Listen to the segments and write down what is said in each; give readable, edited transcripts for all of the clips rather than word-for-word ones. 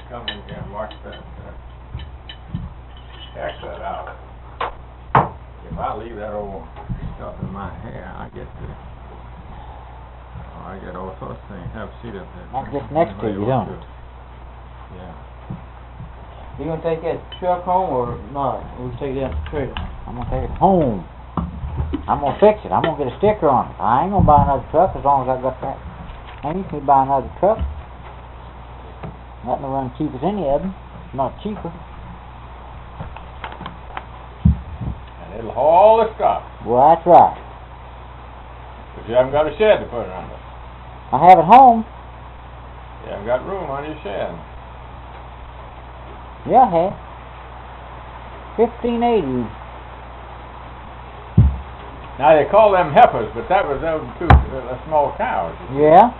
come in here and watch that haircut out. If I leave that old stuff in my hair, I get all sorts of things. Have a seat up there. That's just next to you, don't it? Yeah. You gonna take that truck home or not? We'll take it out the trailer. I'm gonna take it home. I'm gonna fix it. I'm gonna get a sticker on it. I ain't gonna buy another truck as long as I got that. I ain't gonna buy another truck. Nothing will run cheap as any of them. Not cheaper. And it'll haul the stuff. Well, that's right. But you haven't got a shed to put it under. I have it home. You haven't got room on your shed. Yeah, I have. 1580. Now they call them heifers, but that was them two small cows. Yeah.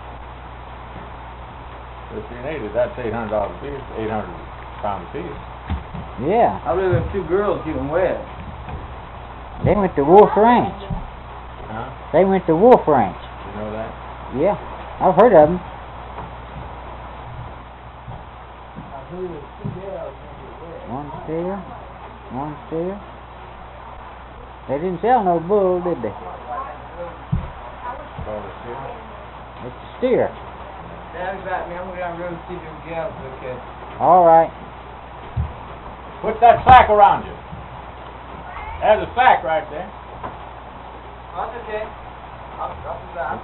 1580, that's $800 a piece, 800 pounds a piece. Yeah. I believe them two girls getting wet. They went to Wolf Ranch. Huh? They went to Wolf Ranch. You know that? Yeah. I've heard of them. One steer. One steer. They didn't sell no bull, did they? Called a steer? It's a steer. Dad's got me. I'm gonna go down the road and see them gals okay. All right. Put that sack around you. There's a sack right there. That's okay. I'll drop it down.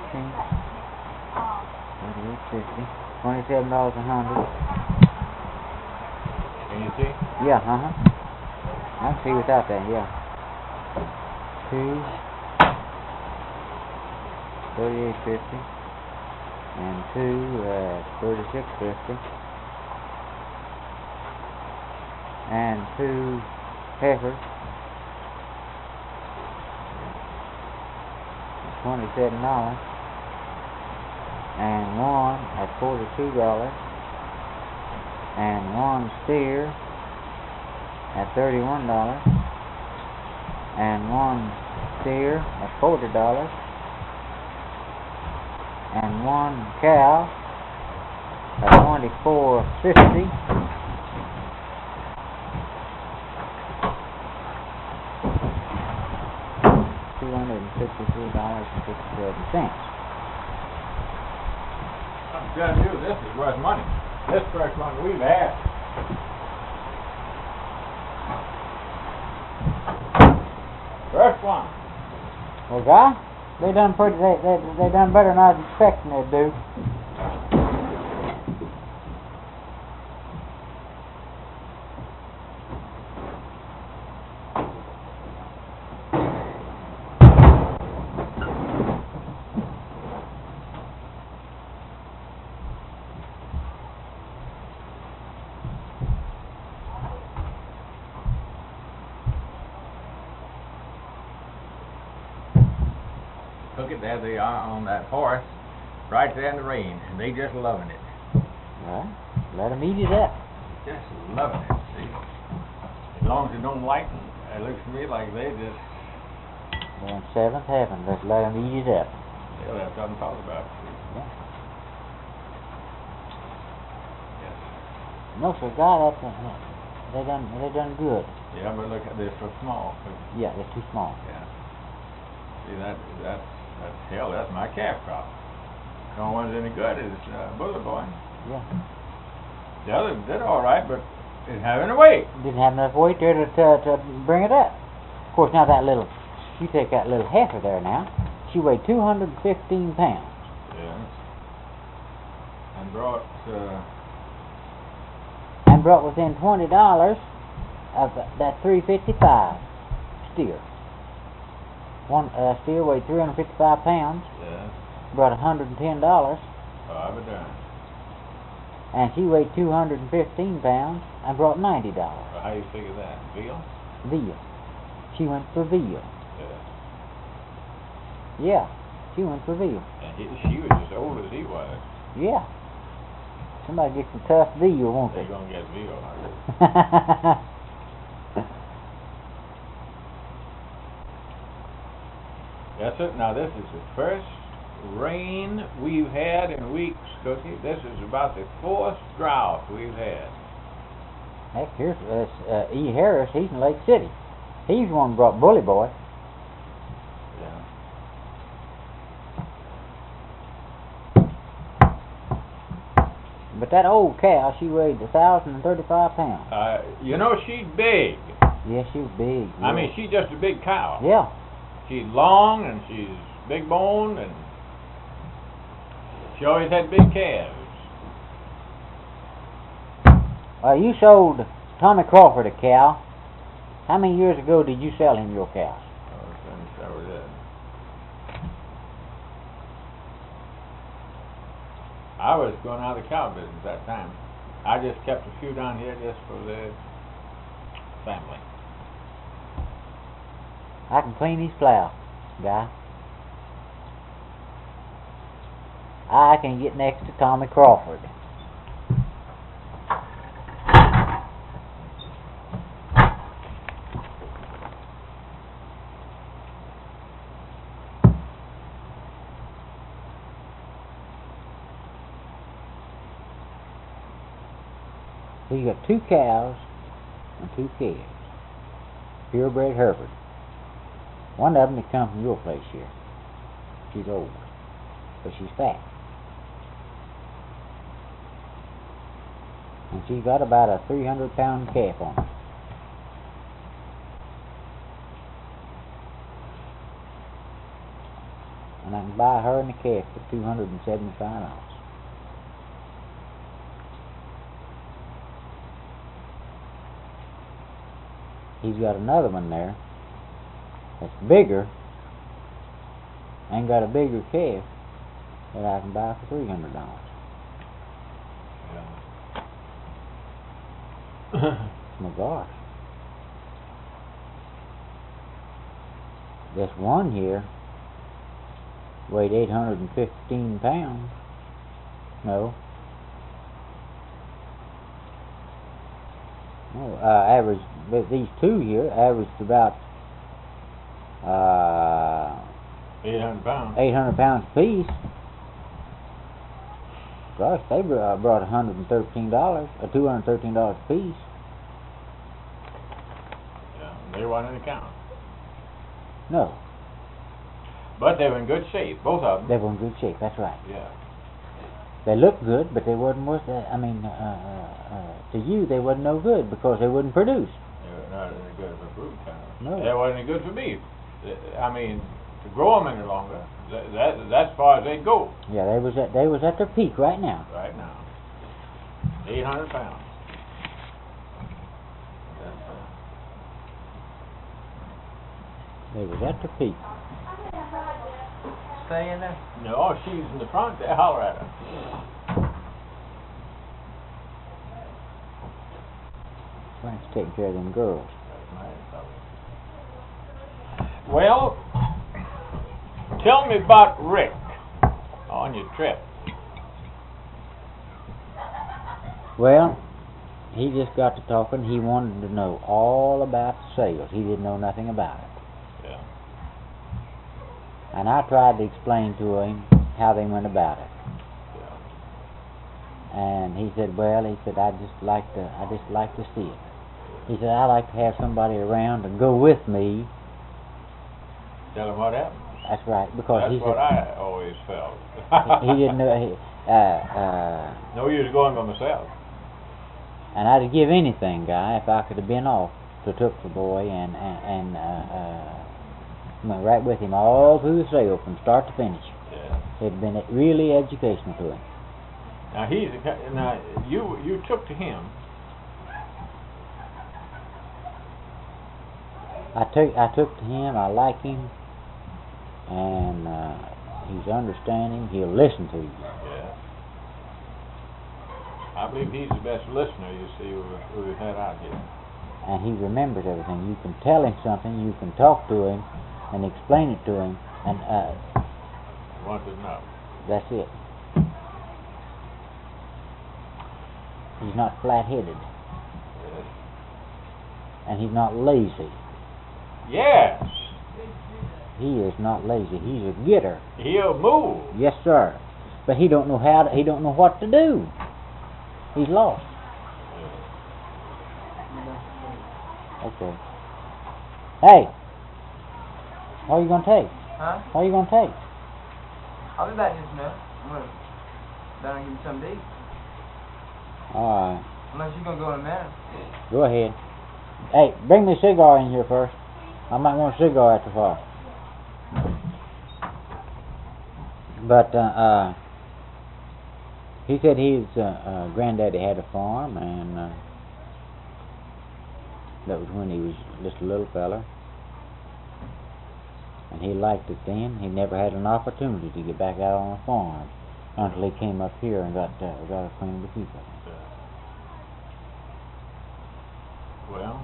38.50. $27 a hundred. Can you see? Yeah, I can see without that, yeah. 2, 38.50. And 2 at 36.50. And 2 heifers. $27. And 1 at $42. And 1 steer at $31. And 1 steer at $40. And 1 cow at $24.50. $253.57. I'm telling you, this is worth money. This first one we've had. First one. Well, guy, they done pretty. They done better than I was expecting they'd do. Look at there they are on that horse, right there in the rain, and they just loving it. Well, let them eat it up. Just loving it, see? As long as it don't lighten, it looks to me like they just... They're in seventh heaven. Let's let them eat it up. They'll have something to talk about. Yeah. Yes. No, sir, God, they done good. Yeah, but look at this, so small. Yeah, they're too small. Yeah. See, that's hell, that's my calf crop. The only one's any good is Bullet Boy. Yeah. The others did all right, but didn't have any weight. Didn't have enough weight there to bring it up. Of course, now you take that little heifer there now. She weighed 215 pounds. Yeah. And brought within $20 of that 355 steer. One steer weighed 355 pounds. Yeah. Brought $110. I would done. And she weighed 215 pounds and brought $90. Well, how you figure that? Veal? Veal. She went for veal. Yeah. Yeah, she went for veal. And she was as old as he was. Yeah. Somebody get some tough veal, won't They're they? going to get veal out of it. That's it. Now this is the first rain we've had in weeks, Cookie. This is about the 4th drought we've had. Heck, here's E. Harris. He's in Lake City. He's the one who brought Bully Boy. Yeah. But that old cow, she weighed 1,035 pounds. You know, she's big. Yeah, she was big. I mean, she's just a big cow. Yeah. She's long and she's big boned and she always had big calves. You sold Tommy Crawford a cow. How many years ago did you sell him your cows? That was it. I was going out of the cow business that time. I just kept a few down here just for the family. I can clean his plow, guy. I can get next to Tommy Crawford. So you got 2 cows and 2 calves. Purebred Hereford. One of them had come from your place here. She's old, but she's fat. And she's got about a 300-pound calf on her. And I can buy her and the calf for $275. He's got another one there that's bigger and got a bigger calf that I can buy for $300. Yeah. My gosh. This one here weighed 815 pounds. No. No, average, but these 2 here averaged about 800 pounds. 800 pounds apiece. Gosh, they brought $113, or $213 apiece. Yeah, they weren't in the count. No, But they were in good shape, both of them. they were in good shape. That's right. Yeah. They looked good, but they wasn't worth. To you, they wasn't no good because they wouldn't produce. They were not any good for fruit kind of. No. They wasn't any good for beef. I mean, to grow them any longer, that's as far as they go Yeah, they was at their peak right now. right now. 800 pounds. They was at their peak. Stay in there. No, she's in the front there. Holler at her. Frank's taking care of them girls. Well, tell me about Rick on your trip. Well, he just got to talking. He wanted to know all about the sales. He didn't know nothing about it. Yeah. And I tried to explain to him how they went about it. Yeah. And he said, well, I just like to see it. He said, I like to have somebody around to go with me. Tell him what happened. That's right, because That's he what said I always felt. he didn't know. No use going by myself. And I'd give anything, Guy, if I could have been off to took the boy and went right with him all through the sale from start to finish. Yeah. It'd been really educational to him. Now you took to him. I took to him. I like him, and he's understanding. He'll listen to you. Yeah. I believe he's the best listener you see we've had out here. And he remembers everything. You can tell him something. You can talk to him and explain it to him, and Want to know. that's it. He's not flat-headed, Yes. and he's not lazy. Yes. He is not lazy. He's a getter. He'll move. Yes, sir. But he don't know how. He don't know what to do. He's lost. Okay. Hey, what are you gonna take? Huh? What are you gonna take? I'll be back just a minute. I'm gonna down and give me something to eat. All right. Unless you're gonna go in a minute. Go ahead. Hey, bring me a cigar in here first. I might want a cigar after a while. But he said his granddaddy had a farm, and that was when he was just a little fella. And he liked it then. He never had an opportunity to get back out on a farm until he came up here and got acquainted with people. Well,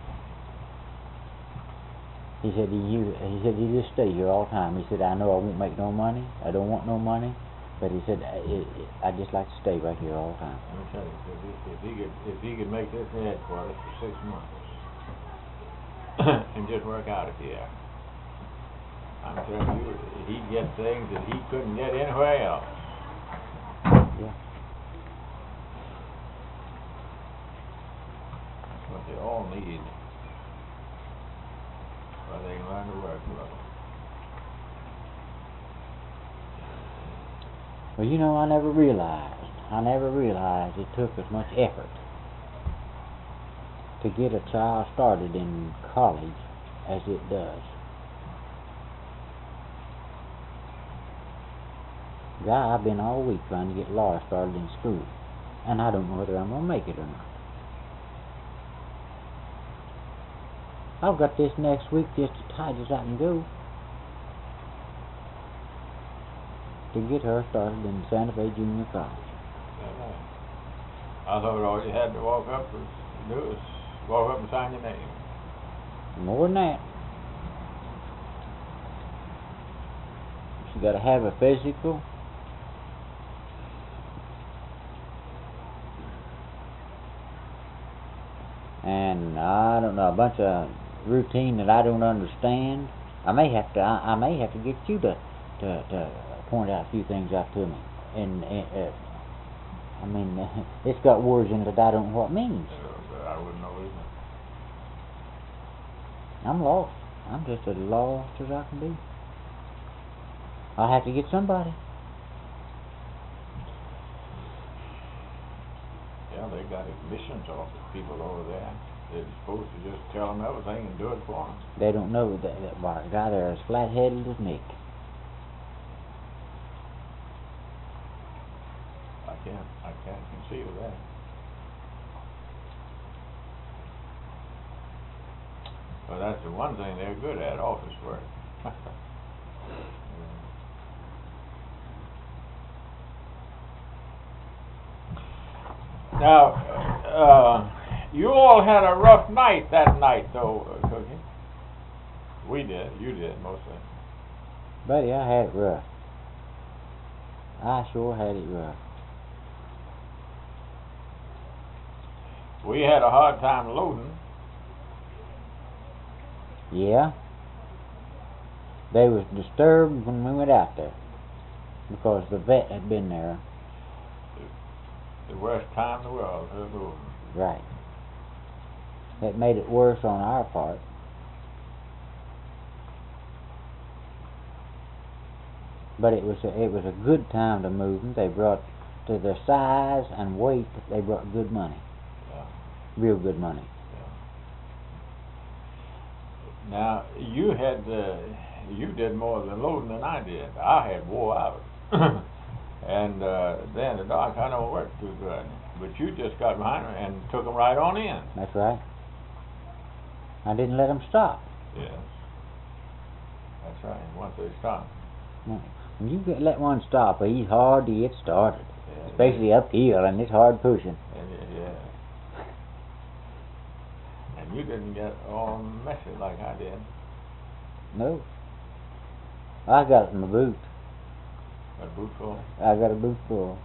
he said he just stay here all the time. He said, I know I won't make no money. I don't want no money. But he said, I just like to stay right here all the time. let me tell you, if he could make this headquarters for 6 months and just work out of here, I'm telling you, he'd get things that he couldn't get anywhere else. Yeah. That's what they all need. Well, they can learn to work a little. Well, you know, I never realized it took as much effort to get a child started in college as it does. Guy, I've been all week trying to get Laura started in school, and I don't know whether I'm going to make it or not. I've got this next week just as tight as I can go to get her started in Santa Fe Junior College. I thought all you had to walk up and do is walk up and sign your name. More than that. She got to have a physical. And I don't know, a bunch of routine that I don't understand. I may have to get you to point out a few things out to me. And I mean, it's got words in it that I don't know what it means. But I wouldn't know either. I'm lost. I'm just as lost as I can be. I'll have to get somebody. Yeah, they got admissions office people over there. They're supposed to just tell them everything and do it for them. They don't know that the guy there is flat-headed as Nick. I can't conceive of that. Well, that's the one thing they're good at, office work. Now, you all had a rough night that night, though, Cookie. We did. You did, mostly. Buddy, I had it rough. I sure had it rough. We had a hard time loading. Yeah. They was disturbed when we went out there because the vet had been there. The worst time in the world for loading. Right. That made it worse on our part. But it was a good time to move them. They brought, to their size and weight, they brought good money. Yeah. Real good money. Yeah. Now, you did more than loading than I did. I had wore out. And then the dog kind of worked too good. But you just got behind them and took them right on in. That's right. I didn't let them stop. Yes. That's right. Once they stopped. No. When you let one stop, he's hard to get started. Yeah, Especially uphill, and it's hard pushing. yeah. And you didn't get all messy like I did. No. I got it in my boot. A boot full? I got a boot full.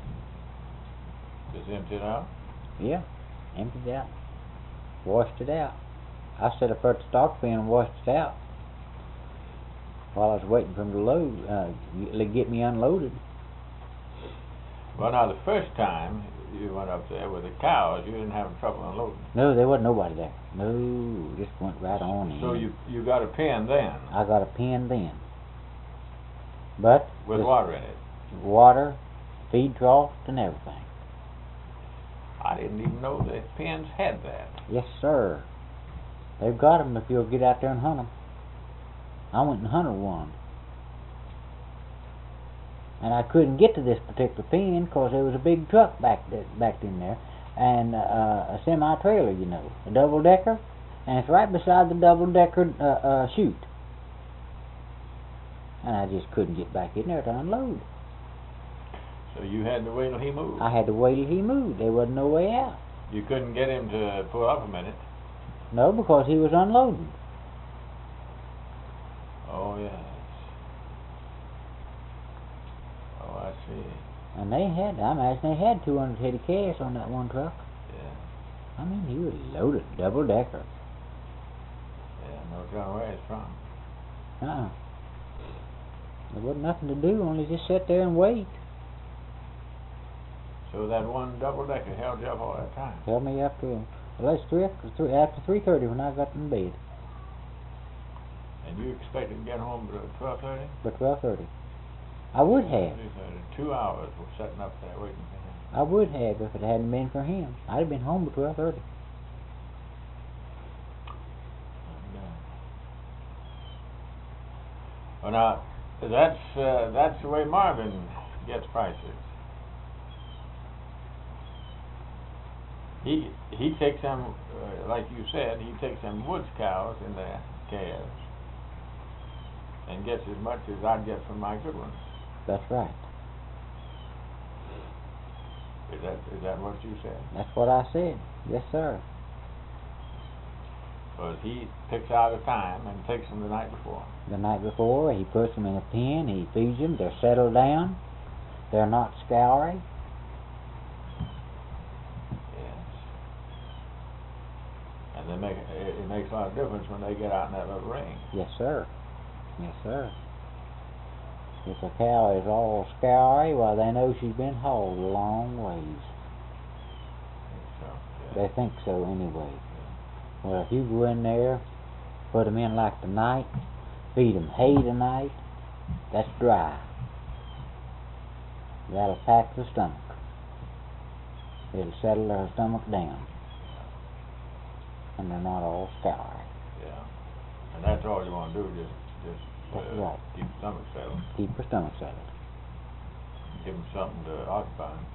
Just empty it out? Yeah. Emptied it out. Washed it out. I set up at the stock bin and washed it out. while I was waiting for him to load, get me unloaded. Well, now the first time you went up there with the cows, you didn't have trouble unloading. No, there wasn't nobody there. No, just went right on in. So you got a pen then? I got a pen then. But with water in it? Water, feed trough, and everything. I didn't even know that pens had that. Yes, sir. They've got 'em if you'll get out there and hunt 'em. I went and hunted one. And I couldn't get to this particular pen because there was a big truck backed in there, and a semi-trailer, you know, a double-decker, and it's right beside the double-decker chute. And I just couldn't get back in there to unload. So you had to wait till he moved? I had to wait till he moved. There wasn't no way out. You couldn't get him to pull up a minute? No, because he was unloading. Oh, yes. Oh, I see. And I imagine they had 200 head of calves on that one truck. Yeah. I mean, he was loaded, double-decker. Yeah, no telling where it's from. There wasn't nothing to do, only just sit there and wait. So that one double-decker held you up all that time? Held me up to, well, after 3:30 when I got in bed. And you expected to get home by 12:30? By 12:30. I would have. 2 hours of sitting up there waiting for him. I would have if it hadn't been for him. I'd have been home by 12:30. Well, now, that's the way Marvin gets prices. He takes them, like you said, he takes them woods cows and the calves and gets as much as I'd get from my good ones. That's right. Is that what you said? That's what I said. Yes, sir. Because he picks out a time and takes them the night before. The night before, he puts them in a pen, he feeds them, they're settled down, they're not scoury. Yes. And it makes a lot of difference when they get out in that little ring. Yes, sir. Yes, sir. If a cow is all scoury, well, they know she's been hauled a long ways. So, yeah. They think so anyway. Well, if you go in there, put them in like tonight, feed them hay tonight, that's dry. That'll pack the stomach. It'll settle their stomach down. And they're not all scoury. Yeah. And that's all you want to do, just right. Keep the stomach settled. Keep their stomach settled. Give them something to occupy them.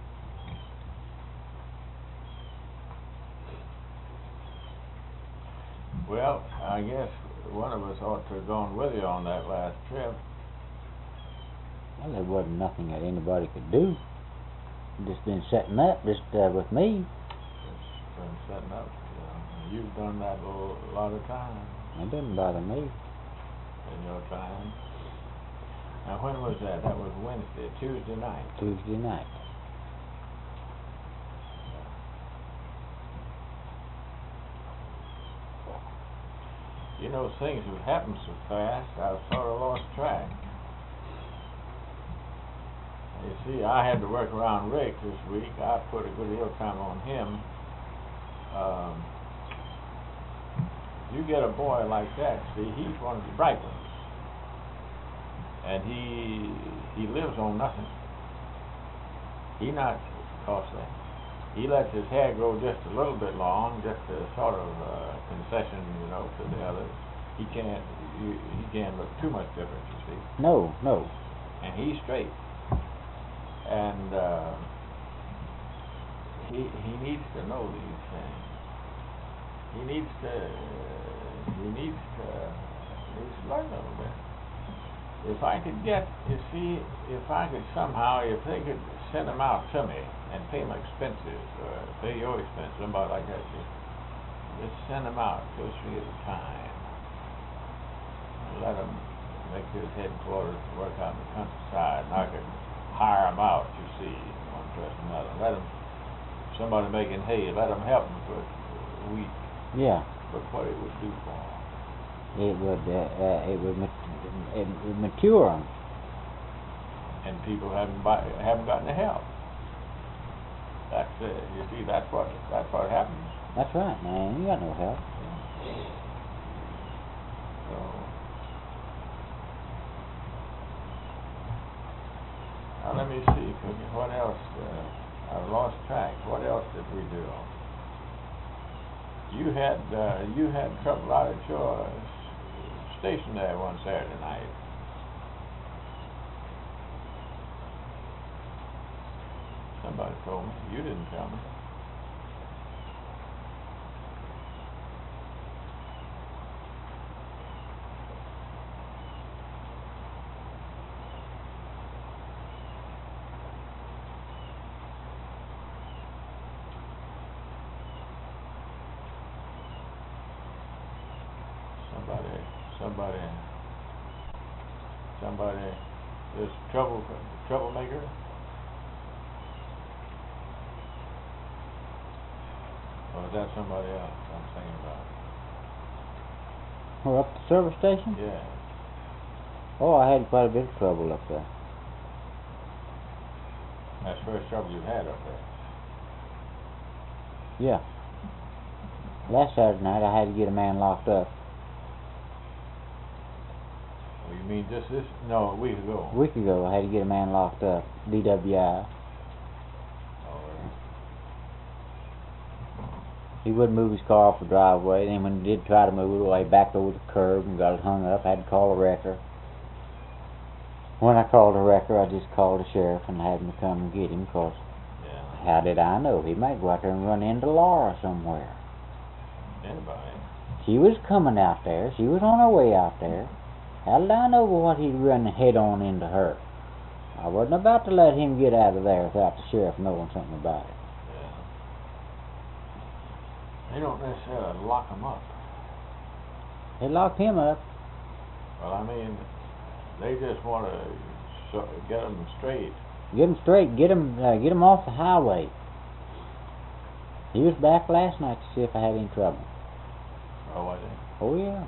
Well, I guess one of us ought to have gone with you on that last trip. Well, there wasn't nothing that anybody could do. Just been setting up with me. Just been setting up, you know. You've done that a lot of times. It doesn't bother me. In your time. Now, when was that? That was Wednesday, Tuesday night. Tuesday night. You know, things have happened so fast, I've sort of lost track. You see, I had to work around Rick this week. I put a good deal of time on him. You get a boy like that, see, he's one of the bright ones. And he lives on nothing. He's not costly. He lets his hair grow just a little bit long, just a sort of concession, you know, to the others. He can't look too much different, you see. No. And he's straight. And he needs to know these things. He needs to learn a little bit. If I could get, you see, if I could somehow, if they could send them out to me and pay my expenses, or pay your expenses, somebody like that, just send them out 2 or 3 at a time. Let them make his headquarters work out in the countryside, and I could hire them out, you see, one person another. Let them, somebody making hay, let them help them for a week. Yeah. Look what it would do for them. it would mature them. And people haven't gotten the help. That's you see, that's what happens. That's right, man. You got no help. So, now let me see, Cookie, what else? I've lost track. What else did we do? You had trouble out at your station there one Saturday night. Somebody told me. You didn't tell me. Somebody, this troublemaker. Or is that somebody else I'm thinking about? We're up at the service station? Yeah. Oh, I had quite a bit of trouble up there. That's the first trouble you've had up there. Yeah. Last Saturday night I had to get a man locked up. Oh, you mean just this? No, a week ago. A week ago I had to get a man locked up. DWI. He wouldn't move his car off the driveway. Then when he did try to move it, well, he backed over the curb and got it hung up. I had to call a wrecker. When I called a wrecker, I just called the sheriff and had him to come and get him, because how did I know? He might go out there and run into Laura somewhere. Anybody? She was coming out there. She was on her way out there. How did I know what he'd run head on into her? I wasn't about to let him get out of there without the sheriff knowing something about it. They don't necessarily lock him up. They locked him up. Well, I mean, they just want to get him straight. Get him straight. Get him off the highway. He was back last night to see if I had any trouble. Oh, was he? Oh, yeah.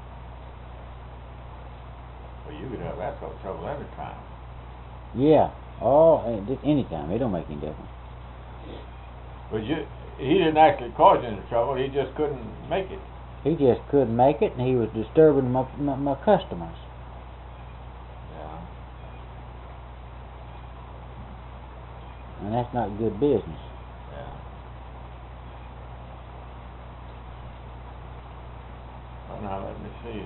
Well, you could have that sort of trouble every time. Yeah. Oh, anytime. It don't make any difference. But he didn't actually cause you any trouble. He just couldn't make it. He just couldn't make it, and he was disturbing my customers. Yeah. And that's not good business. Yeah. Well, now let me see.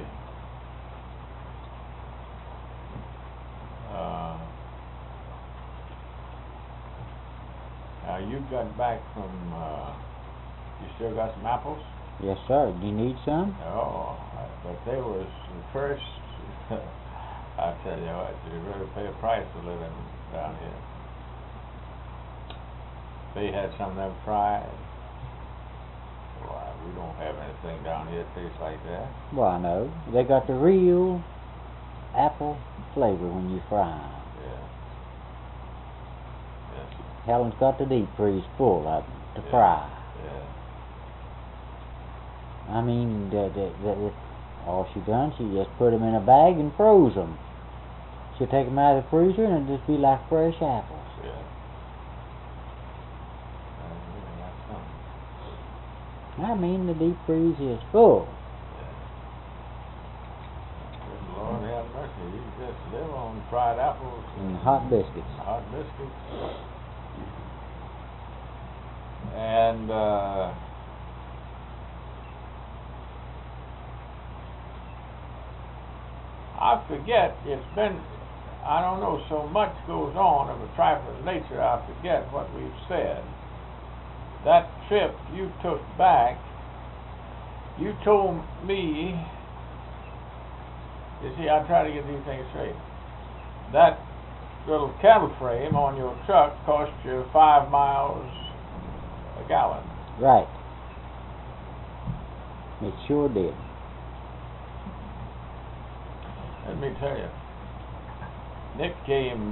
Now you got back from. You still got some apples? Yes, sir. Do you need some? Oh, but they was the first. I tell you what, you really pay a price to living down here. They had some of them fried. Why, we don't have anything down here that tastes like that. Well, I know. They got the real apple flavor when you fry them. Yeah. Yes. Helen's got the deep freeze full of them to Yeah. fry. Yeah. I mean, all she done, she just put them in a bag and froze them. She'll take them out of the freezer and it'll just be like fresh apples. Yeah. That's something. I mean, the deep freeze is full. Good Lord have mercy. You just live on fried apples And hot biscuits. hot biscuits. And I forget, it's been, I don't know, so much goes on of a trifling nature, I forget what we've said. That trip you took back, you told me, you see, I try to get these things straight. That little cattle frame on your truck cost you 5 miles a gallon. Right. It sure did. Let me tell you, Nick came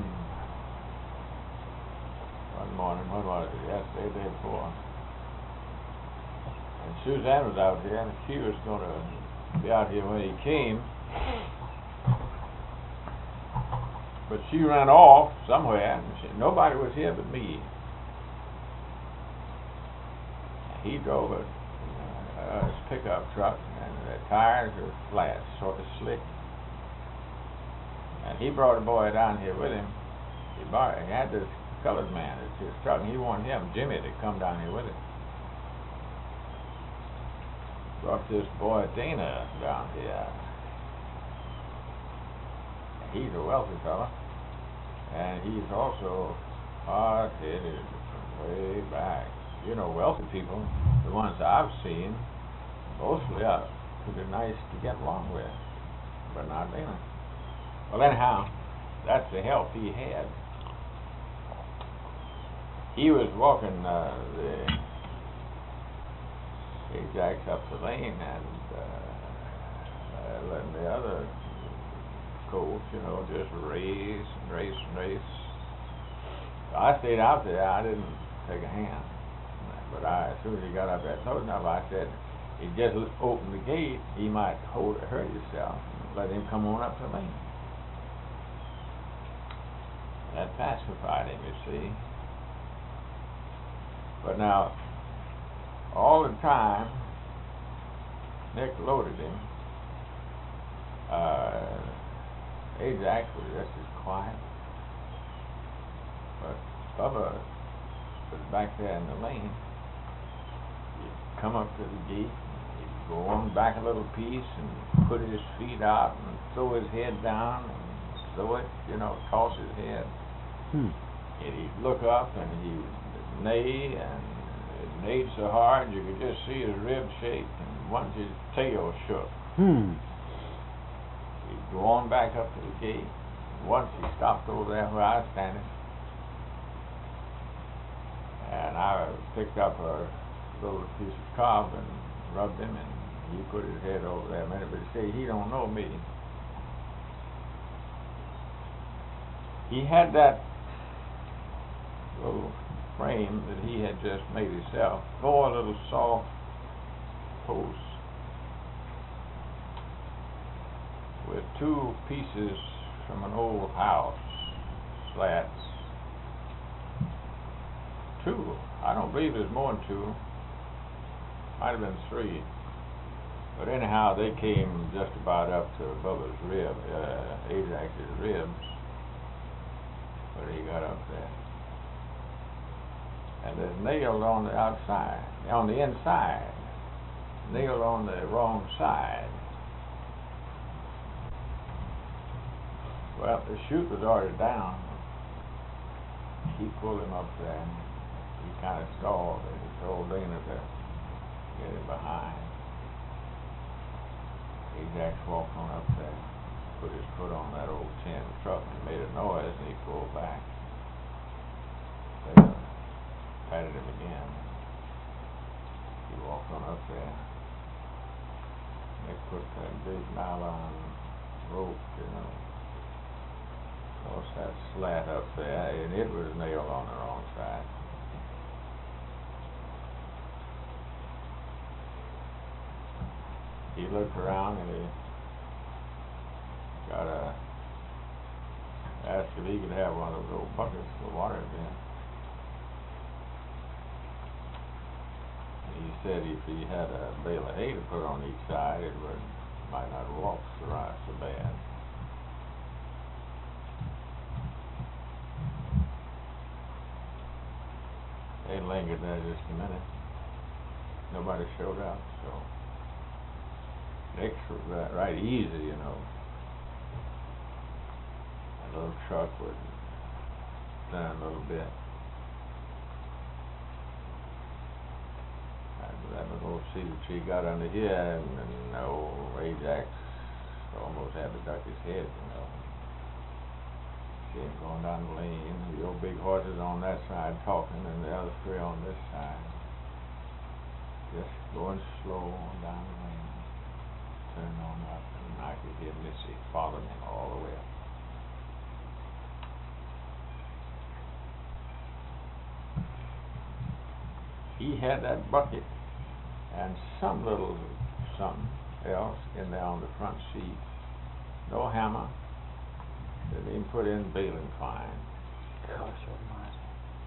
one morning, what was it, yesterday, the day before, and Suzanne was out here, and she was going to be out here when he came. But she ran off somewhere, and nobody was here but me. He drove a pickup truck, and the tires were flat, sort of slick. And he brought a boy down here with him. He had this colored man at his truck, and he wanted him, Jimmy, to come down here with him. Brought this boy Dana down here. He's a wealthy fella, and he's also hard-headed from way back. You know, wealthy people, the ones I've seen, mostly are pretty nice to get along with, but not Dana. Well, anyhow, that's the help he had. He was walking the zigzags up the lane and letting the other colts, you know, just race and race and race. So I stayed out there. I didn't take a hand. But as soon as he got up there close enough, I said, he just opened the gate, he might hurt himself. Let him come on up the lane. That pacified him, you see. But now, all the time, Nick loaded him. Ajax was just as quiet. But Bubba was back there in the lane. He'd come up to the gate, he'd go on back a little piece and put his feet out and throw his head down and throw it, you know, toss his head. And he'd look up and he would neigh, and it neighed so hard you could just see his ribs shake, and once his tail shook. He'd go on back up to the gate. Once he stopped over there where I was standing, and I picked up a little piece of cob and rubbed him, and he put his head over there a minute, but he said he don't know me. He had that little frame that he had just made himself, 4 little soft posts with 2 pieces from an old house, slats. 2. I don't believe there's more than 2. Might have been 3. But anyhow, they came just about up to Bubba's rib, Ajax's ribs, when he got up there. And there's nailed on the outside, on the inside, nailed on the wrong side. Well, the chute was already down. He pulled him up there, and he kind of stalled, and he told Dana to get him behind. Ajax walked on up there, put his foot on that old tin truck, and made a noise, and he pulled back. They patted him again. He walked on up there. They put that big nylon rope, you know, across that slat up there, and it was nailed on the wrong side. He looked around and he asked if he could have one of those old buckets for water then. He said if he had a bale of hay to put on each side, it might not walk so bad. They lingered there just a minute. Nobody showed up, so Nick's right easy, you know. That little truck would turn a little bit. That little cedar tree got under here, and old Ajax almost had to duck his head, you know. Came going down the lane, the old big horses on that side talking, and the other 3 on this side. Just going slow on down the lane. Turn on up, and I could hear Missy following him all the way up. He had that bucket and some little something else in there on the front seat. No hammer. Didn't even put in baling twine. Gosh almighty.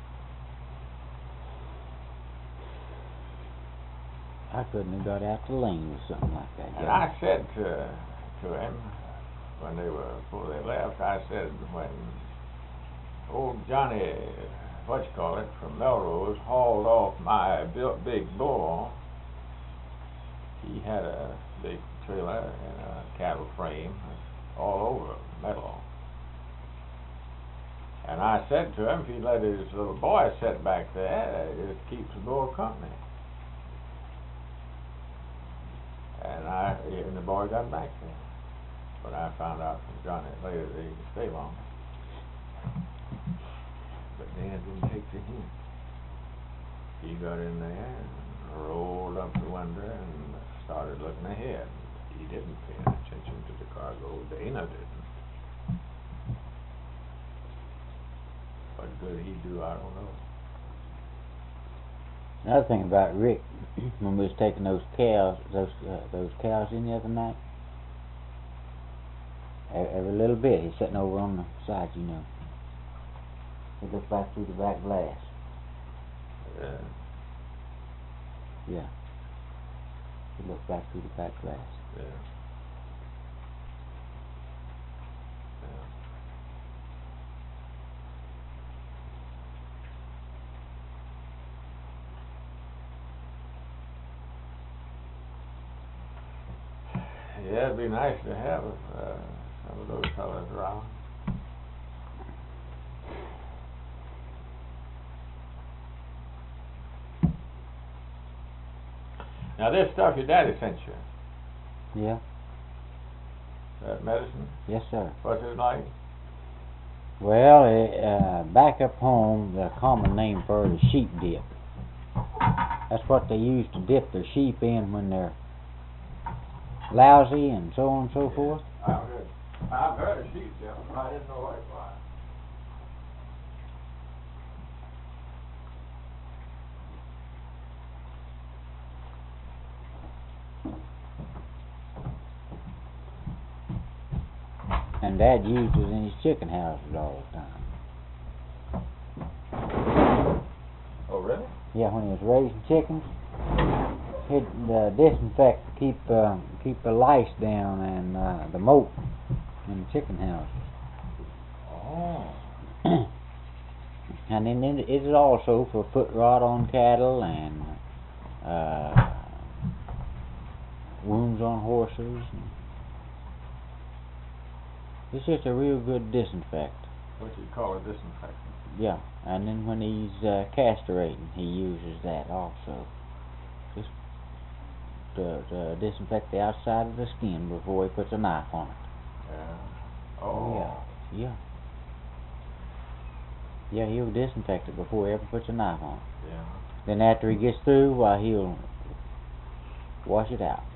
I couldn't have got out the lane with something like that. And I said to him when they were before they left, I said when old Johnny, from Melrose hauled off my big bull, he had a big trailer and a cattle frame all over metal. And I said to him, if he'd let his little boy sit back there, it keeps the bull company. And the boy got back there. But I found out from Johnny later that he could stay long. But Dan didn't take to him. He got in there and rolled up the window and started looking ahead. He didn't pay attention to the cargo. Dana didn't. What good he do, I don't know. Another thing about Rick, when we was taking those cows in the other night, every little bit he's sitting over on the side, you know. He looked back through the back glass. Yeah. Yeah. He looked back through the back glass. Yeah. Yeah, it'd be nice to have some of those fellas around. Now this stuff your daddy sent you, Yeah. that medicine, Yes, sir. what's it like? Well, back up home, the common name for it is sheep dip. That's what they use to dip their sheep in when they're lousy and so on and so forth. I've heard of sheep dip, but I didn't know what it was. And Dad used it in his chicken houses all the time. Oh, really? Yeah, when he was raising chickens, he'd disinfect, keep the lice down and the moat in the chicken houses. Oh. And then it is also for foot rot on cattle and wounds on horses. It's just a real good disinfect. What you call a disinfectant? Yeah, and then when he's castrating, he uses that also. Just to disinfect the outside of the skin before he puts a knife on it. Yeah. Oh. Yeah. Yeah, he'll disinfect it before he ever puts a knife on it. Yeah. Then after he gets through, he'll wash it out.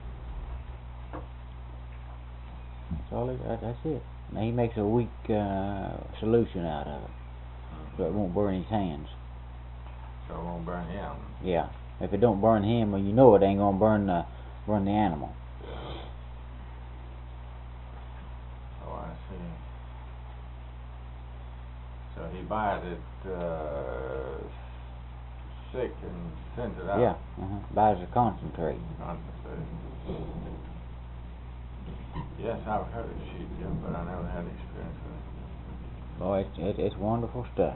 That's it. Now he makes a weak solution out of it, so it won't burn his hands. So it won't burn him. Yeah. If it don't burn him, well, you know it ain't gonna burn the animal. Yeah. Oh, I see. So he buys it sick and sends it out. Yeah. Buys a concentrate. Yes, I've heard of sheep dip, but I never had experience with it. Boy, it's wonderful stuff.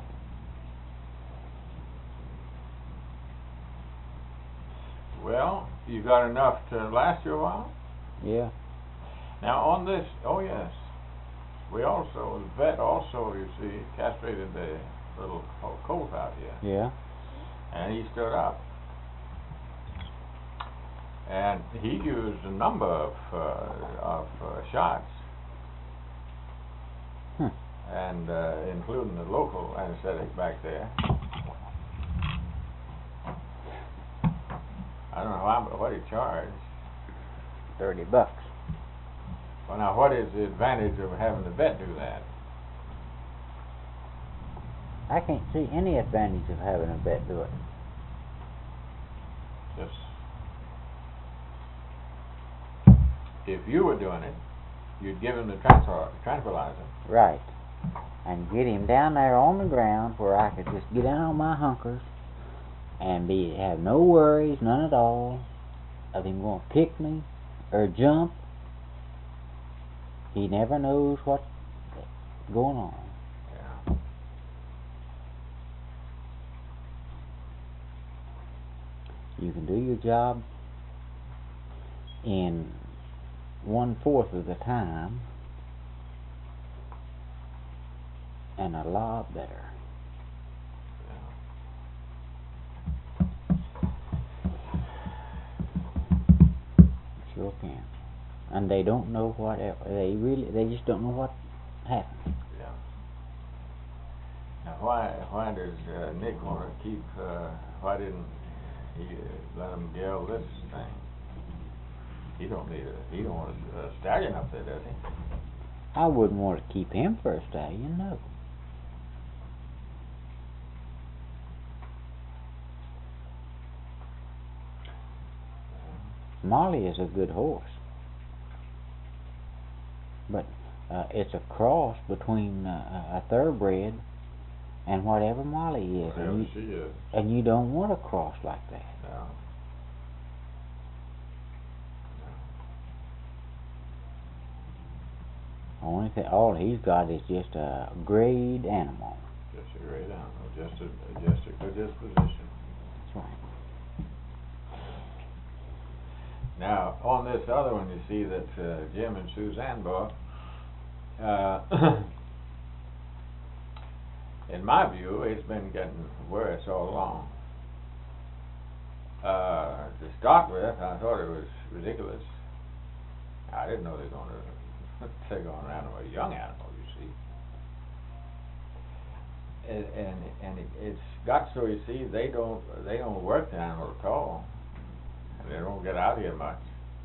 Well, you got enough to last you a while? Yeah. Now on this, oh yes, the vet also, you see, castrated the little colt out here. Yeah. And he stood up. And he used a number of shots. And including the local anesthetic back there. I don't know what he charged. $30. Well, now what is the advantage of having the vet do that? I can't see any advantage of having a vet do it. Just if you were doing it, you'd give him the tranquilizer. Right. And get him down there on the ground where I could just get down on my hunkers and have no worries, none at all, of him going to kick me or jump. He never knows what's going on. Yeah. You can do your job in 1/4 of the time and a lot better. Sure can. And they don't know they just don't know what happened. Yeah. Now why does Nick want to keep, why didn't he let him gel this thing? He don't want a stallion up there, does he? I wouldn't want to keep him for a stallion, no. Molly is a good horse, but it's a cross between a thoroughbred and whatever Molly is, Whatever she is. And you don't want a cross like that. No. All he's got is just a grade animal. Just a great animal, just a good disposition. That's right. Now, on this other one, you see that Jim and Suzanne bought, in my view, it's been getting worse all along. To start with, I thought it was ridiculous. I didn't know they were going to take on an animal, a young animal, you see. And it's got so, you see, they don't work the animal at all. They don't get out here much,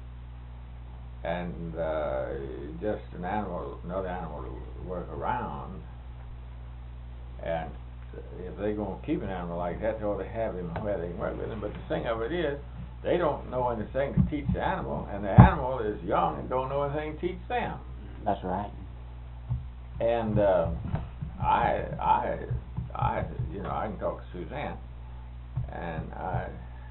and just another animal to work around. And if they're going to keep an animal like that, they ought to have him where they can work with him. But the thing of it is, they don't know anything to teach the animal, and the animal is young and don't know anything to teach them. That's right. And I can talk to Suzanne, and I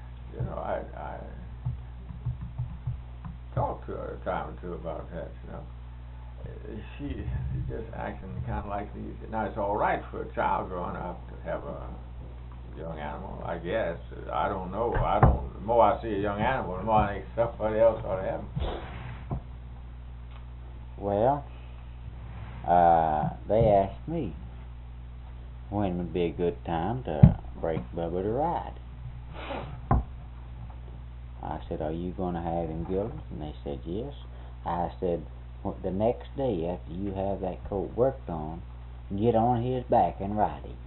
talked to her a time or two about that, She's just acting kind of like these. Now, it's all right for a child growing up to have a young animal, I guess. I don't know. The more I see a young animal, the more I think somebody else ought to have him. Well, they asked me when would be a good time to break Bubba to ride. I said, are you going to have him gilded? And they said, yes. I said, the next day after you have that colt worked on, get on his back and ride him.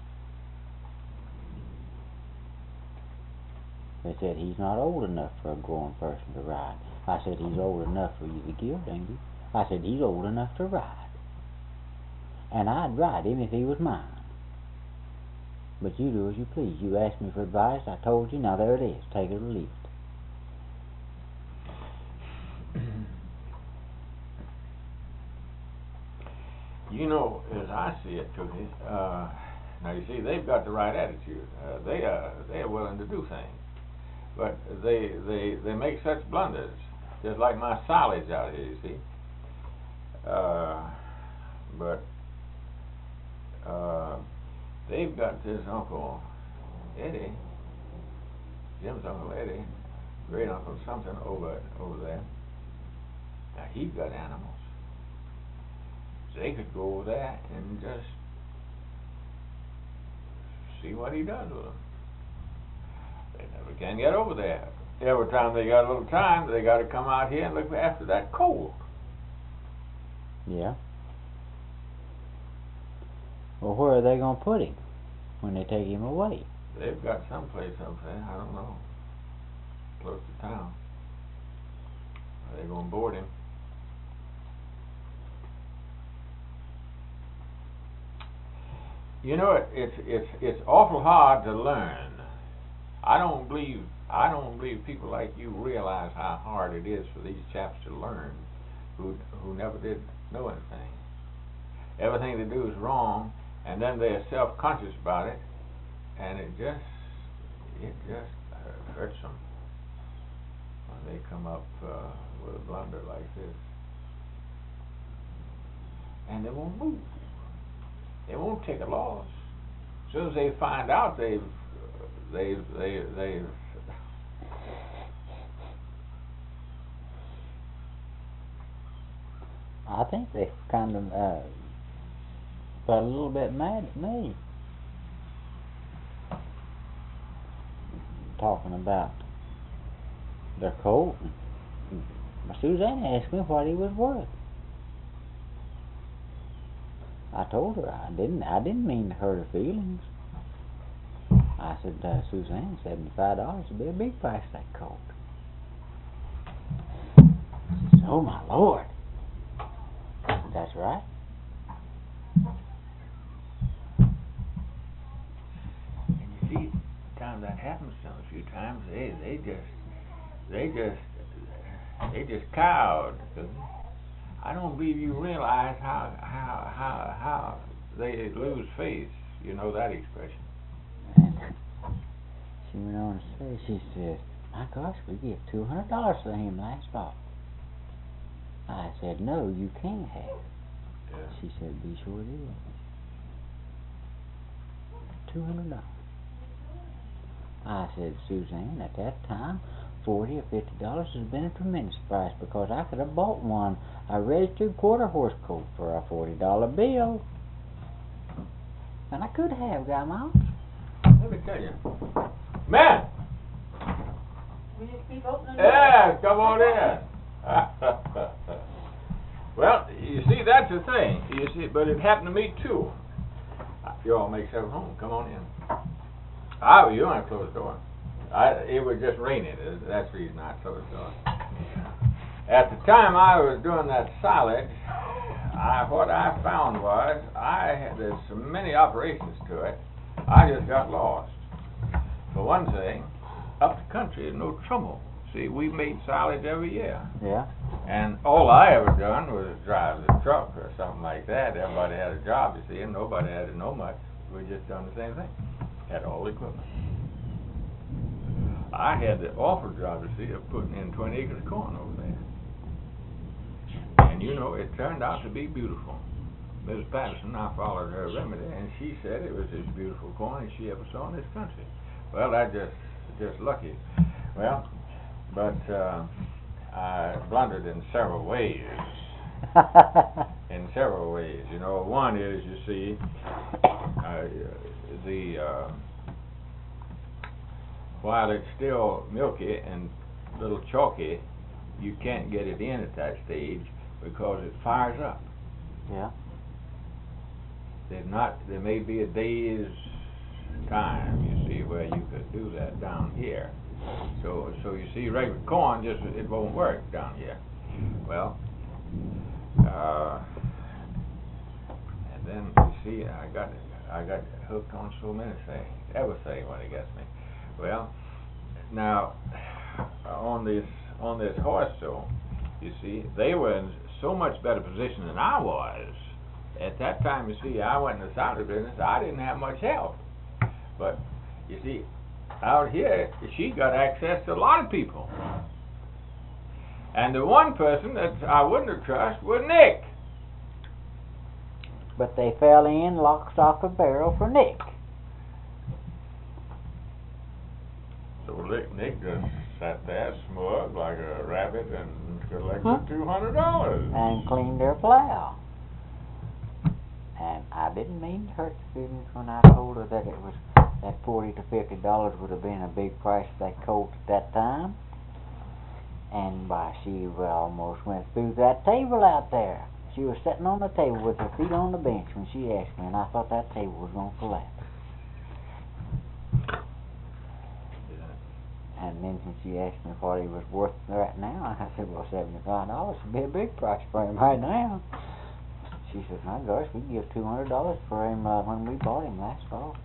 They said, he's not old enough for a grown person to ride. I said, he's old enough for you to gild, ain't he? I said, he's old enough to ride. And I'd ride him if he was mine. But you do as you please. You asked me for advice, I told you, now there it is. Take it or leave it. You know, as I see it, Cookie, now you see, they've got the right attitude. They are willing to do things. But they make such blunders, just like my solids out here, you see. But they've got this Uncle Eddie, Jim's Uncle Eddie, great uncle something over there. Now he's got animals. They could go over there and just see what he does with them. They never can get over there. Every time they got a little time, they got to come out here and look after that colt. Yeah. Well, where are they going to put him when they take him away? They've got someplace up there, I don't know, close to town. They're going to board him. You know, it's awful hard to learn. I don't believe people like you realize how hard it is for these chaps to learn. who never did know anything. Everything they do is wrong, and then they're self-conscious about it, and it just hurts them when they come up with a blunder like this. And they won't move. They won't take a loss. As soon as they find out they've I think they kind of got a little bit mad at me. Talking about their colt. Susanna asked me what he was worth. I told her I didn't mean to hurt her feelings. I said, Suzanne, $75 would be a big price for that colt. She said, oh my Lord. That's right. And you see, time that happens to them a few times, they just cowed. I don't believe you realize how they lose faith. You know that expression. And she went on to say, she said, my gosh, we give $200 for him last fall. I said, no, you can't have. Yeah. She said, be sure it is. $200. I said, Suzanne, at that time, $40 or $50 has been a tremendous price, because I could have bought a registered quarter horse colt for a $40 bill. And I could have got my own. Let me tell you. Man! We just keep opening the Yeah, come on in. Well, you see, that's the thing. You see, but it happened to me too. You all make yourself home. Come on in. You don't have to close the door. It was just raining. That's the reason I closed the door. At the time I was doing that silage, what I found was there's so many operations to it. I just got lost. For one thing, up the country is no trouble. See, we made silage every year. Yeah. And all I ever done was drive the truck or something like that. Everybody had a job, you see, and nobody had to know much. We just done the same thing. Had all the equipment. I had the awful job, you see, of putting in 20 acres of corn over there. And you know, it turned out to be beautiful. Mrs. Patterson, I followed her remedy, and she said it was as beautiful corn as she ever saw in this country. Well, that's just lucky. Well, but I blundered in several ways. In several ways. You know, one is, you see, while it's still milky and a little chalky, you can't get it in at that stage because it fires up. Yeah. There may be a day's time, you see, where you could do that down here. So you see, regular corn it won't work down here. Well, and then you see, I got hooked on so many things, everything when it gets me. Well, now on this horse show, you see, they were in so much better position than I was. At that time, you see, I went in the silage business. I didn't have much help, but you see, out here, she got access to a lot of people. And the one person that I wouldn't have trusted was Nick. But they fell in lock, stock, and barrel for Nick. So Nick just sat there smug like a rabbit and collected $200. And cleaned their plow. And I didn't mean to hurt the feelings when I told her that it was that $40 to $50 would have been a big price for that colt at that time. And she almost went through that table out there. She was sitting on the table with her feet on the bench when she asked me, and I thought that table was going to collapse. And then when she asked me what he was worth right now, I said, well, $75 would be a big price for him right now. She said, my gosh, we give $200 for him when we bought him last fall.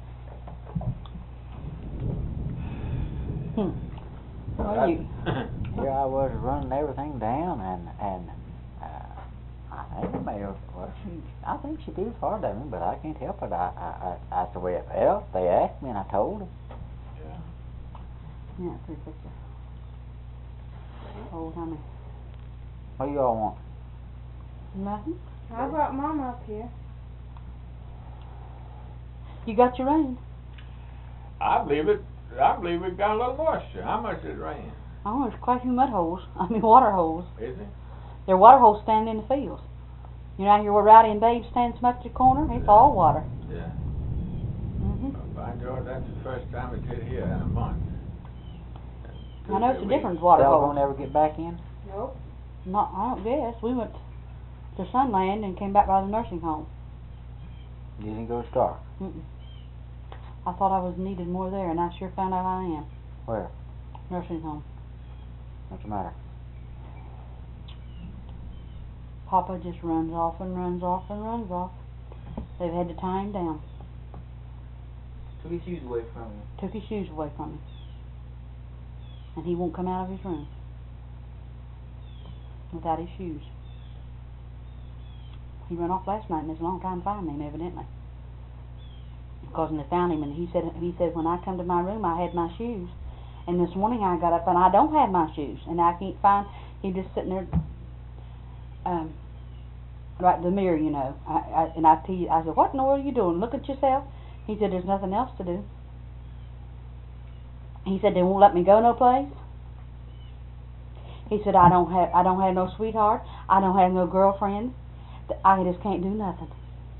Well, here I was running everything down, and I think it may have, well, I think she feels hard at me, but I can't help it. That's the way it felt. They asked me, and I told them. Yeah. Yeah, pretty picture. Old honey. What do y'all want? Nothing. I brought Mom up here. You got your rain. I believe it got a little moisture. How much is it raining? Oh, there's quite a few mud holes. Water holes. Is it? There are water holes standing in the fields. You know here where Rowdy and Babe stands much at the corner? It's all water. Yeah. Mhm. By George, that's the first time it's hit here in a month. I know it's a different water Y'all hole. gonna ever get back in? Nope. Not, I don't guess. We went to Sunland and came back by the nursing home. You didn't go to Stark? Mm-mm. I thought I was needed more there, and I sure found out I am. Where? Nursing home. What's the matter? Papa just runs off and runs off and runs off. They've had to tie him down. Took his shoes away from him. Took his shoes away from him. And he won't come out of his room without his shoes. He ran off last night and there's a long time finding him, evidently. Because when they found him, and he said when I come to my room I had my shoes. And this morning I got up and I don't have my shoes. And I can't find, he just sitting there, right in the mirror, you know. I said, what in the world are you doing? Look at yourself. He said, there's nothing else to do. He said, they won't let me go no place. He said, I don't have no sweetheart. I don't have no girlfriend. I just can't do nothing.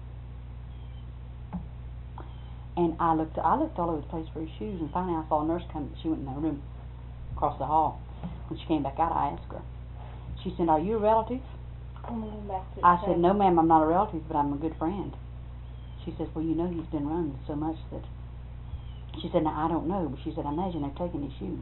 And I looked all over the place for his shoes, and finally I saw a nurse come. She went in the room across the hall. When she came back out, I asked her. She said, are you a relative? I'm going back to the I said, table. no ma'am, I'm not a relative, but I'm a good friend. She says, well, you know he's been running so much that... She said, now I don't know, but she said, I imagine they're taking his shoes.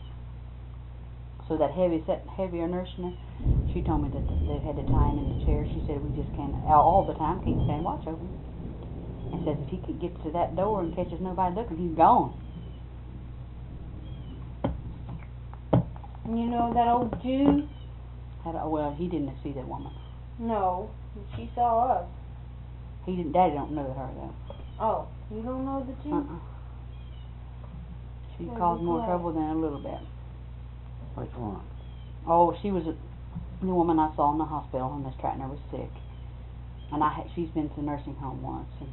So that heavier nurse in there, she told me that they've had to tie him in the chair. She said, we just can't, all the time, can't stand watch over him. And says if he could get to that door and catches nobody looking, he's gone. You know that old Jew? Well, he didn't see that woman. No. She saw us. He didn't. Daddy don't know her though. Oh, you don't know the Jew? She Well, caused be more quiet. trouble than a little bit. Which one? Oh, she was the woman I saw in the hospital when Miss Tratner was sick, and she's been to the nursing home once, and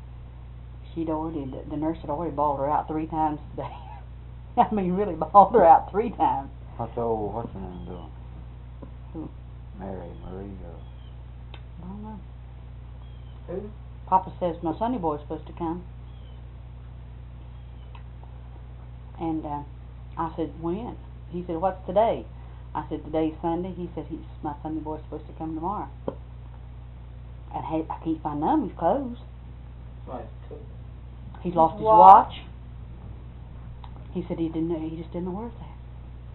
the nurse had already bawled her out 3 times today. I mean, really bawled her out 3 times. What's her name doing? Who? Mary, Marie, I don't know. Who? Papa says my Sunday boy's supposed to come, and I said, when? He said, what's today? I said, today's Sunday. He said, my Sunday boy's supposed to come tomorrow. And hey, I can't find none of his clothes. Somebody took it. He's lost his watch. watch. He said he just didn't know where it's at.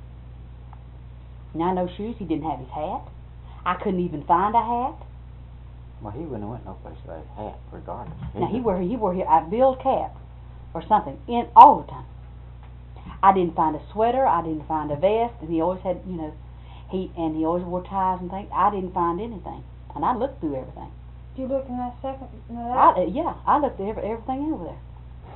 Now no shoes. He didn't have his hat. I couldn't even find a hat. Well, he wouldn't have went no place without his hat, regardless. Now he wore a Bill cap or something in all the time. I didn't find a sweater. I didn't find a vest, and he always had, he always wore ties and things. I didn't find anything, and I looked through everything. Did you look in that second? No, that. I looked at everything over there.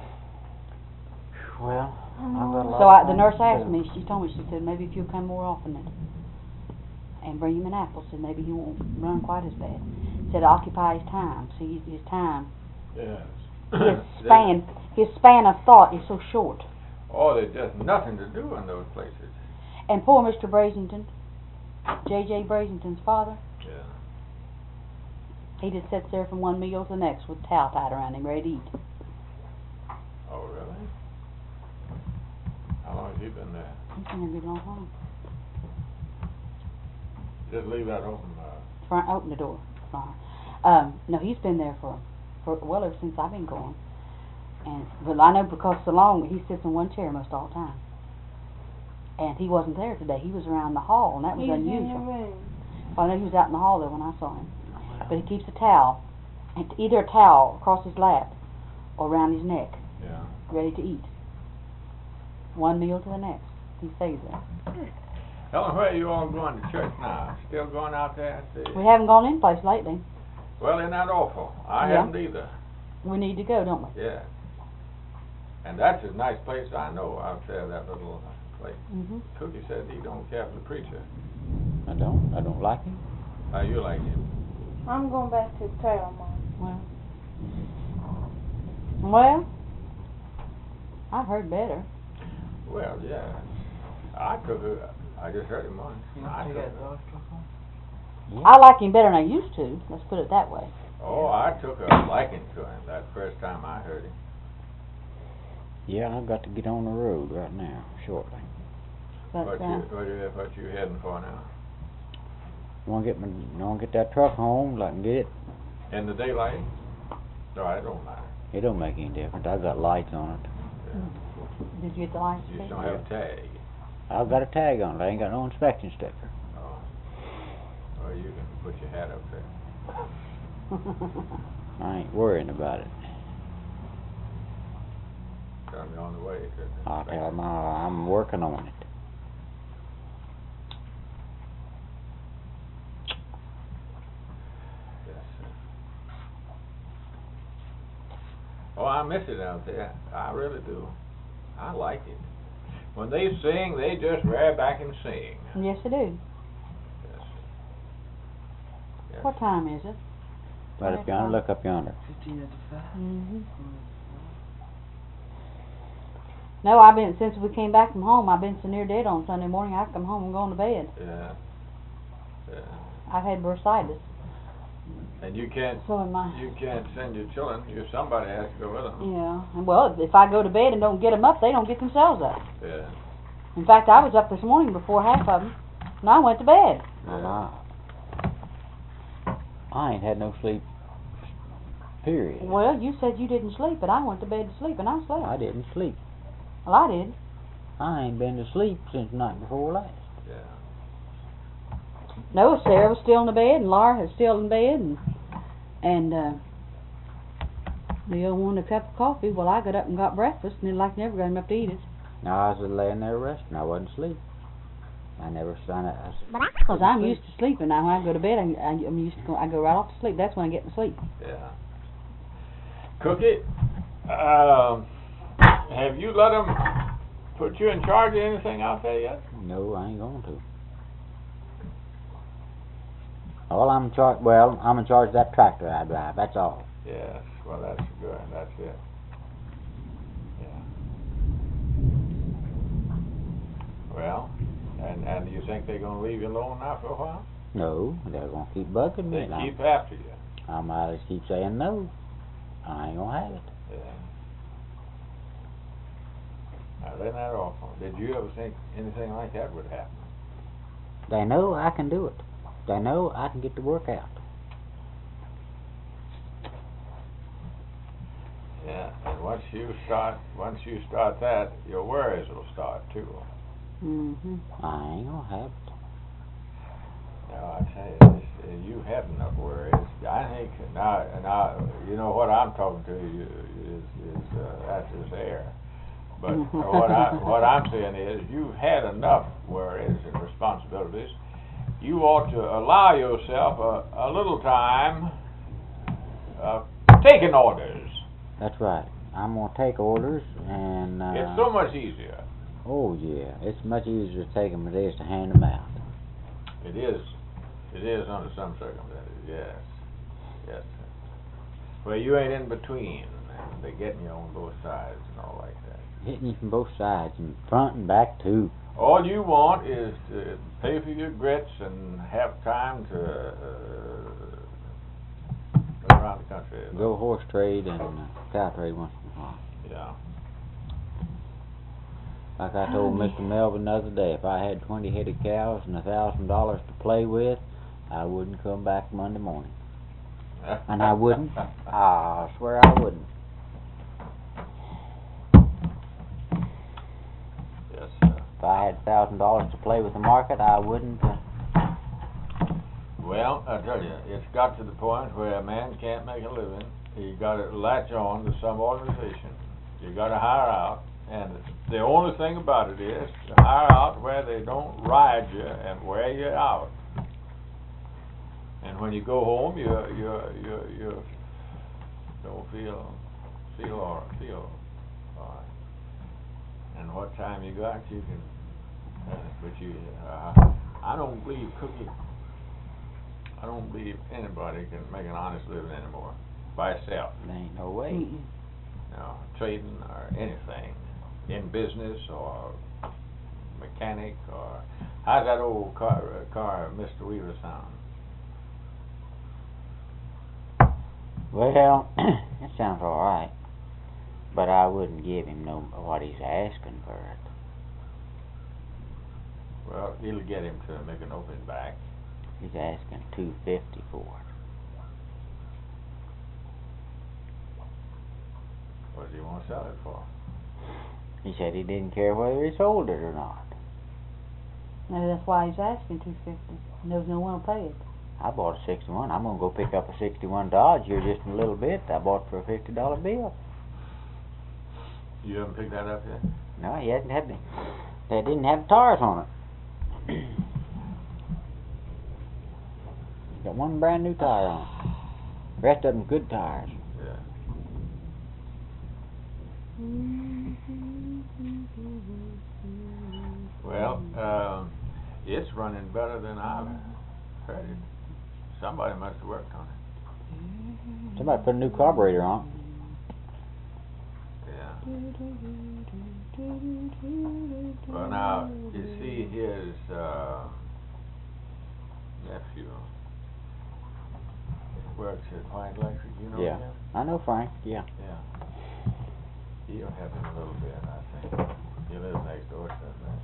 Well, I've got a lot So of the things nurse to asked do. me. She told me, she said, maybe if you'll come more often and bring him an apple, said maybe he won't run quite as bad. Said occupy his time. See, his time, Yes. his span of thought is so short. Oh, there's just nothing to do in those places. And poor Mr. Brasington, J.J. Brasington's father, Yeah. he just sits there from one meal to the next with a towel tied around him, ready to eat. Oh, really? How long has he been there? He's been there a good long time. Just leave that open. Open the door. No, he's been there for well ever since I've been going. But I know because so long he sits in one chair most all the time. And he wasn't there today. He was around the hall, and that was He's in the unusual. room. Well, I know he was out in the hall there when I saw him. But he keeps a towel, either a towel across his lap or around his neck, Yeah. ready to eat. One meal to the next. He stays there. Helen, where are you all going to church now? Still going out there? We haven't gone in place lately. Well, isn't that awful? I Yeah. haven't either. We need to go, don't we? Yeah. And that's a nice place I know out there, that little place. Mhm. Cookie said he don't care for the preacher. I don't like him. How you like him? I'm going back to the trail, Mom. Well, I've heard better. Well, yeah. I just heard him once. You I want to took take her. that dog's truck home? Yeah. I like him better than I used to. Let's put it that way. Oh, I took a liking to him that first time I heard him. Yeah, I've got to get on the road right now, shortly. But What you heading for now? Want to get that truck home, so I can get it. In the daylight? No, it don't matter. It don't make any difference. I got lights on it. Yeah. did you get the license? You just don't have a tag. I've got a tag on it. I ain't got no inspection sticker. Oh. Well, you can put your hat up there. I ain't worrying about it. Tell me on the way to I'll tell them I'm working on it. Yes, sir. Oh, I miss it out there. I really do. I like it. When they sing, they just rear back and sing. Yes, I do. Yes. Yes. What time is it? Right up yonder, look up yonder. 15 after 5. Mhm. No, I've been since we came back from home. I've been so near dead on Sunday morning. I come home and go to bed. Yeah. Yeah. I've had bursitis. And you can't So am I. send your children. Somebody has to go with them. Yeah. And well, if I go to bed and don't get them up, they don't get themselves up. Yeah. In fact, I was up this morning before half of them, and I went to bed. Yeah. I ain't had no sleep, period. Well, you said you didn't sleep, but I went to bed to sleep, and I slept. I didn't sleep. Well, I did. I ain't been to sleep since the night before last. Yeah. No, Sarah was still in the bed, and Laura was still in bed, and Leo wanted a cup of coffee. Well, I got up and got breakfast, and then like never got him up to eat it. Now I was laying there resting. I wasn't asleep. I never signed it. Because I'm used to sleeping now. When I go to bed, I'm used to I go right off to sleep. That's when I get to sleep. Yeah. Cookie, have you let them put you in charge of anything out there yet? No, I ain't going to. All I'm in charge. Well, I'm in charge of that tractor I drive. That's all. Yes. Well, that's good. That's it. Yeah. Well, and you think they're gonna leave you alone now for a while? No, they're gonna keep bugging me. They and keep after you. I might just keep saying no. I ain't gonna have it. Yeah. Now, isn't that awful? Did you ever think anything like that would happen? They know I can do it. They know I can get the work out. Yeah. And once you start that, your worries will start too. Mm-hmm. I ain't gonna have it. No, I tell you, you have enough worries. I think now, you know what I'm talking to you is that's this air. But what I'm saying is, you've had enough worries and responsibilities. You ought to allow yourself a little time taking orders. That's right. I'm gonna take orders, and It's so much easier. oh yeah, it's much easier to take them than it is to hand them out. It is under some circumstances. Yes. Yes. Well, you ain't in between. They're getting you on both sides and all like that. Hitting you from both sides, and front and back too. All you want is to pay for your grits and have time to go around the country. Go horse trade and cow trade once in a while. Yeah. Like I told Mr. Melvin the other day, if I had 20 headed cows and $1,000 to play with, I wouldn't come back Monday morning. And I wouldn't. I swear I wouldn't. Yes, sir. If I had $1,000 to play with the market, I wouldn't. Well, I tell you, it's got to the point where a man can't make a living. You got to latch on to some organization. You got to hire out, and The only thing about it is to hire out where they don't ride you and wear you out. And when you go home, you don't feel all right. And what time you got, you can. But I don't believe I don't believe anybody can make an honest living anymore by itself. There ain't no way. Mm-mm. No, trading or anything, in business or mechanic or how's that old car Mr. Weaver sound? Well, it sounds all right, but I wouldn't give him what he's asking for it. Well, it'll get him to make an opening back. He's asking $250 for it. What does he want to sell it for? He said he didn't care whether he sold it or not. No, that's why he's asking $250. He knows no one will pay it. I bought a 61. I'm gonna go pick up a 61 Dodge here just in a little bit. I bought it for a $50 bill. You haven't picked that up yet? No, he hasn't had any. They didn't have tires on it. Got one brand new tire on it. The rest of them good tires. Yeah. Well, it's running better than I've heard it. Somebody must have worked on it. Somebody put a new carburetor on Yeah. Well, now, you see his nephew works at White Electric, you know Yeah. him? I know Frank, yeah. Yeah. He'll help him a little bit, I think. He lives next door to him.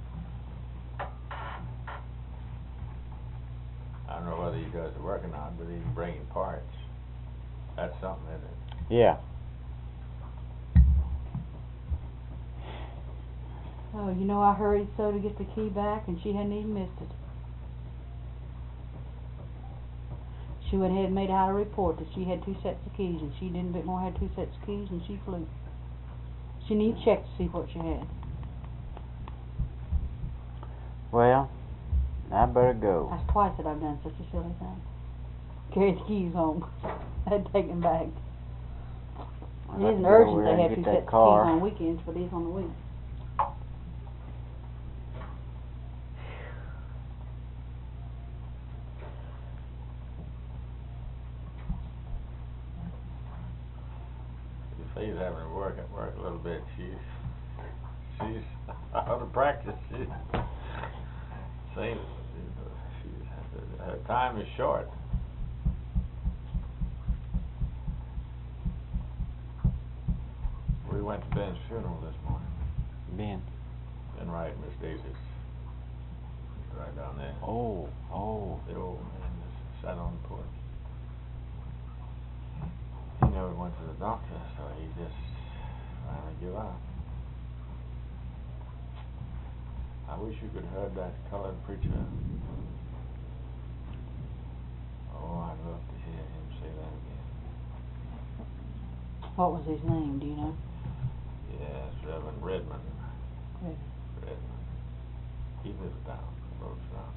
I don't know whether he does the work or not, but he's bringing parts. That's something, isn't it? Yeah. Oh, you know, I hurried so to get the key back, and she hadn't even missed it. She went ahead and made out a report that she had 2 sets of keys, and she didn't bit more had 2 sets of keys, and she flew. She didn't even check to see what she had. Well, I better go. That's twice that I've done such a silly thing. Carried the keys home. I had to take them back. It isn't urgent they have 2 sets of keys on weekends, but it is on the week. You say he's having to work a little bit. She's out of practice. Her time is short. We went to Ben's funeral this morning. Ben. Ben Wright, Miss Daisy's. Right down there. Oh. The old man just sat on the porch. He never went to the doctor, so he just finally gave up. I wish you could have heard that colored preacher. Oh, I'd love to hear him say that again. What was his name, do you know? Yes, Reverend Redmond. Redmond. He lives down the road around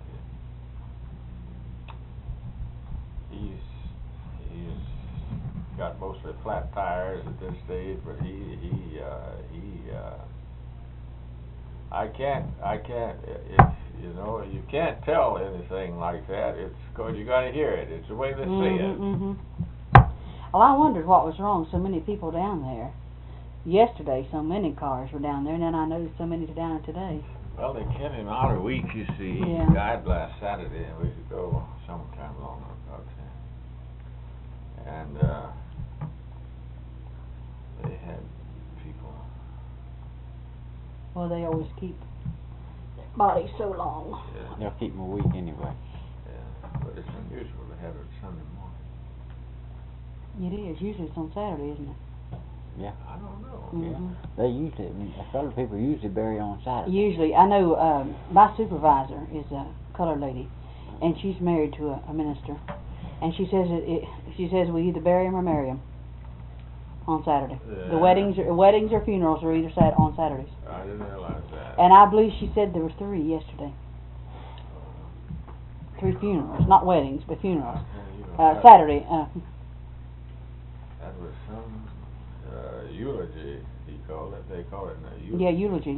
here. He's got mostly flat tires at this stage, but I can't, if, you know, you can't tell anything like that. It's because you gotta hear it. It's the way they say it. Well, I wondered what was wrong. So many people down there. Yesterday, so many cars were down there, and then I noticed so many down there today. Well, they kept him out a week, you see. Yeah. He died last Saturday, and we could go sometime long about that. And, they had people. Well, they always keep their bodies so long. Yeah. They'll keep them a week anyway. Yeah, but it's unusual to have it Sunday morning. It is. Usually it's on Saturday, isn't it? Yeah. I don't know. Mhm. They usually, a lot of people usually bury on Saturday. Usually, I know my supervisor is a colored lady, and she's married to a minister, and she says she says we either bury him or marry him. on Saturday. The Yeah. weddings or funerals are either on Saturdays. I didn't realize that. And I believe she said there were 3 yesterday. 3 funerals, not weddings, but funerals. Saturday. That was some eulogy, he called it. They call it a eulogy. Yeah, eulogy.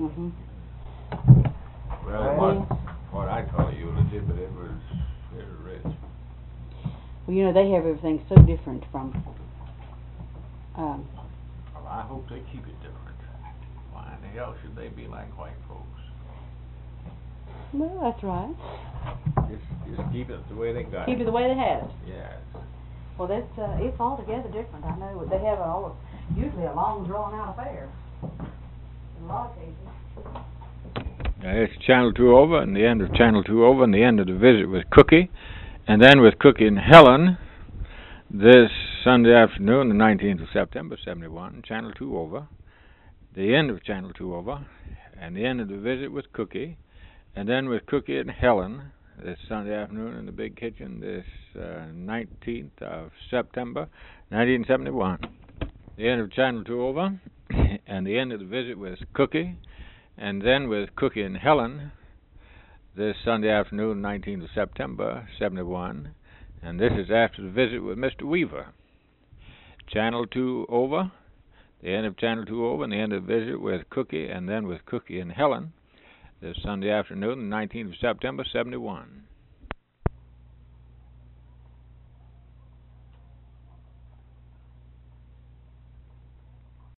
Well, it wasn't what I call a eulogy, but it was rich. Well, you know, they have everything so different from. Well, I hope they keep it different. Why in the hell should they be like white folks? Well, that's right. Just keep it the way they got Keep it the way they had it. Yes. Well, that's it's altogether different. I know they have usually a long drawn out affair. In a lot of cases. It's Channel 2 over, and the end of Channel 2 over, and the end of the visit with Cookie, and then with Cookie and Helen, this Sunday afternoon, the 19th of September, 71, Channel 2 over, the end of Channel 2 over, and the end of the visit with Cookie, and then with Cookie and Helen, this Sunday afternoon in the big kitchen, this 19th of September, 1971, the end of Channel 2 over, and the end of the visit with Cookie, and then with Cookie and Helen, this Sunday afternoon, 19th of September, 71, and this is after the visit with Mr. Weaver. Channel 2 over, the end of Channel 2 over, and the end of the visit with Cookie, and then with Cookie and Helen, this Sunday afternoon, the 19th of September, 71.